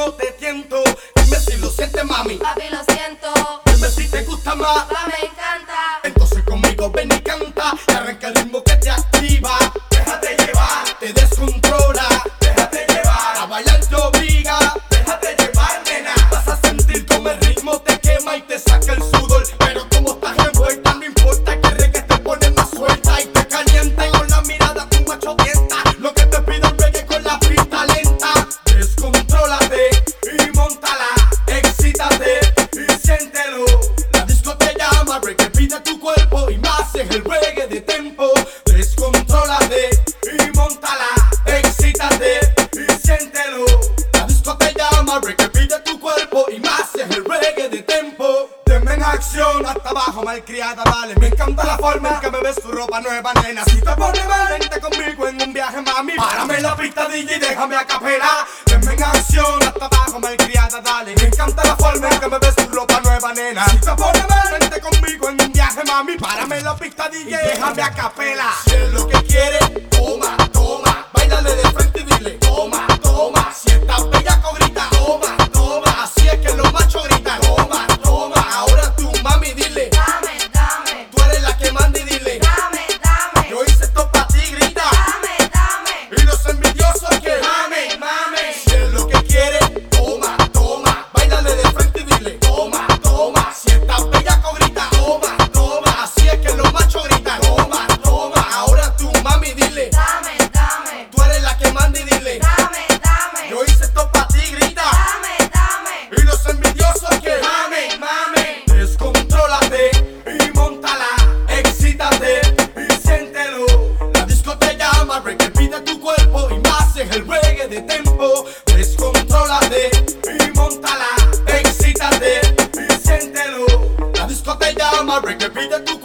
ritmo te tiento. Dime si lo sientes, mami. Papi, lo siento. Dime si te gusta más. Me encanta. Entonces conmigo ven y canta. Y arranca el ritmo que te activa. Déjate llevar, te descontrola. Déjate llevar, a bailar te obliga. Déjate llevar, nena. Vas a sentir como el ritmo te quema y te saca el sudor. Pero como estás envuelta, no importa que el reggae te pone más suelta y te calienta. Y con la mirada tu macho tienta. Lo que te pide el reggae con la pista lenta. Descontrólate y móntala. Excítate y siéntelo. La disco te llama, reggae pide tu cuerpo y más es el reggae de tempo. Descontrólate y móntala. Excítate y siéntelo. La disco te llama, reggae pide tu cuerpo y más es el reggae de tempo. Denme en acción, hasta abajo, malcriada, dale. Me encanta la forma en que me ves tu ropa nueva, nena. Si te pone mal, vente conmigo en un viaje, mami. Párame la pista, DJ, déjame a capela. Denme en acción, hasta abajo, malcriada, dale. Me encanta la forma en que me ves tu ropa nueva, nena. Si te pone mal, vente conmigo en un viaje, mami. Párame la pista, DJ, déjame a capela. Si es lo que quieres, toma, toma. Báilale de frente y dile, toma, toma. Si estás bellaco, grita, toma, toma. Así es que los machos gritan, toma, toma. Ahora tú, mami, dile, Dame, dame. tú eres la que manda y dile, Dame, dame. yo hice esto pa' ti, grita. Dame, dame. Y los envidiosos que mame, mame. Si es lo que quieres, toma, toma. Báilale de frente y dile, toma, toma. Si estás bellaco, grita, toma, toma. Así es que los machos gritan, toma, toma. Ahora tú, mami, dile, Dame, dame. tú eres la que manda y dile, Dame, dame. yo hice esto pa' ti, grita. Dame, dame. Y los envidiosos que mame, mame. Descontrólate y móntala. Excítate y siéntelo. La disco te llama, reggae pide tu cuerpo y más es el reggae de tempo. Descontrólate y móntala. Excítate y siéntelo. La disco te llama, reggae pide tu